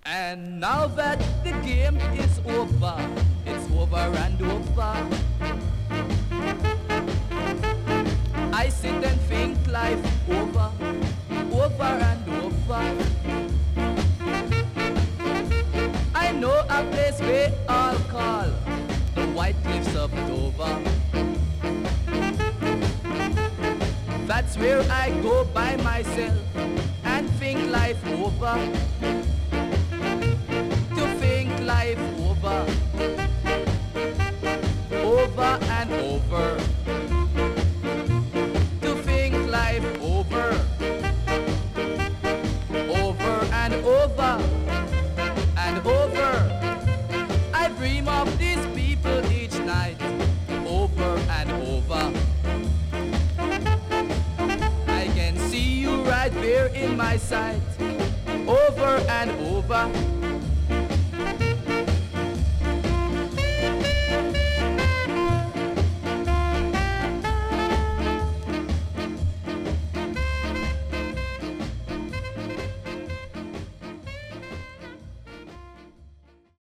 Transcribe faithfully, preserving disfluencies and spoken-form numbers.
And now that the game is over, it's over and over, I sit and think life over, over and over. I know a place we all call the White Cliffs of Dover. That's where I go by myself and think life over. To think life over, over and over. To think life over, over and over and over. I dream of these people each night, over and over. I can see you right there in my sight, over and over.